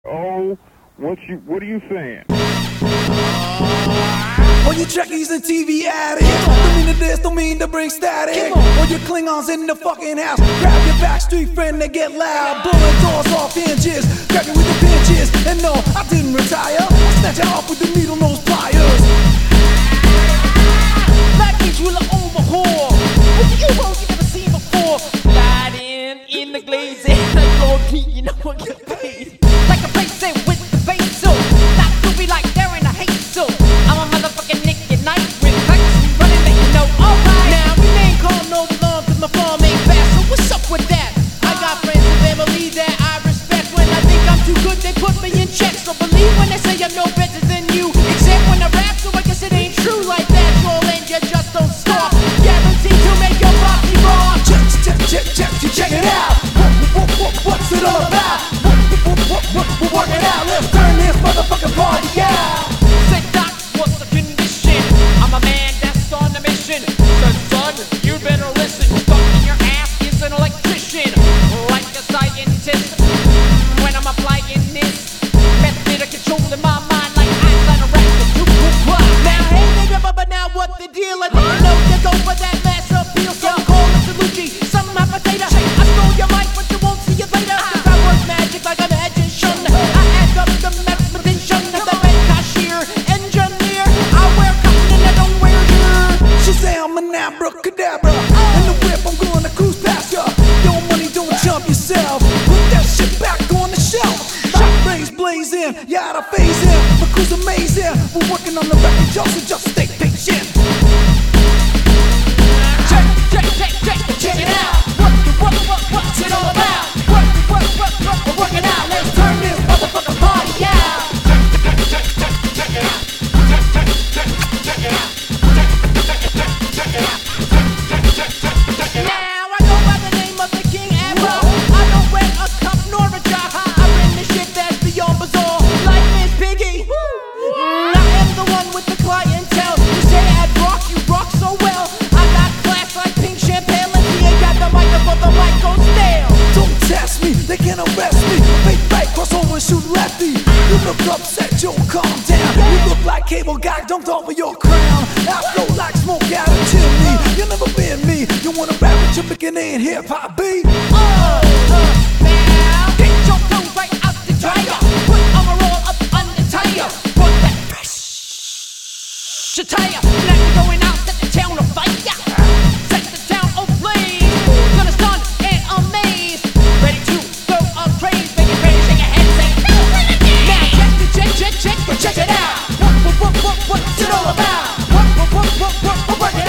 Oh, what are you saying? All you Trekkies and TV addicts, don't mean to this, don't mean to bring static. All you Klingons in the fucking house, grab your backstreet friend, they get loud. Blowing doors off hinges, grab you with the pinches. And no, I didn't retire, I snatch you off with the needle nose pliers. Black kids will overhaul with the U-boats you never seen before. Riding in the glaze and like Lord Pete, you know what get paid. Like a place in with the bass, so not to be like they're in a hate, so I'm a motherfucking Nick at night with facts running that you know. Alright, now we ain't call no alarm cause my farm ain't fast, so what's up with that? I got friends and family that I respect. When I think I'm too good, they put me in check. So believe when they say I'm no better than you, except when I rap, so I guess it ain't true like that. Troll and you just don't stop, guaranteed to make your body rock. Check it out. What's it all about? We're working out. Let's turn this motherfucking party out. Say doc, what's the condition? I'm a man that's on a mission. So son, you better listen. Stuck in your ass is an electrician, like a scientist. When I'm applying this method of controlling my mind, like Einstein or Raptor. Now hey nigga, but now what the deal? I didn't know you go for that mass appeal. So call it Salucci, some potato. I stole your mic, but you won't see it later. Cause I work magic like a magician. I add up the mathematician, the bank cashier, engineer. I wear cotton and I don't wear gear. She say I'm an abracadabra. In the whip, I'm gonna cruise past ya. Your money don't jump yourself. Put that shit back on the shelf. Shot rays blazing, you out of phase in. The crew's amazing. We're working on the record, y'all, so just stay patient. Check it out. What's it all about? We're working out. Let's turn this motherfucking party out. Check it out. Now I go by the name of the King Abra. I don't wear a cup nor a jock. I bring the shit that's beyond bizarre, like Miss Piggy. I am the one with the clientele. You say I'd rock, you rock so well. I got class like pink champagne. Like he ain't got the microphone, the mic goes stale. Don't test me, they can't arrest me. Fake right, cross over, shoot lefty. You look upset, yo, calm down. You look like cable guy dumped over your crown. I flow like smoke out of chimney. You'll never been me. You wanna rap with your beginning hip-hop beat? Now get your clothes right out the dryer. Put on a roll up on the tire. Put that fresh attire. Now you're going out, set the town on fire. Set the town ablaze. Gonna stun and amaze. Ready to go up crazy. Make it ready, shake your head, say no. Now check it out. What's it all about? We're working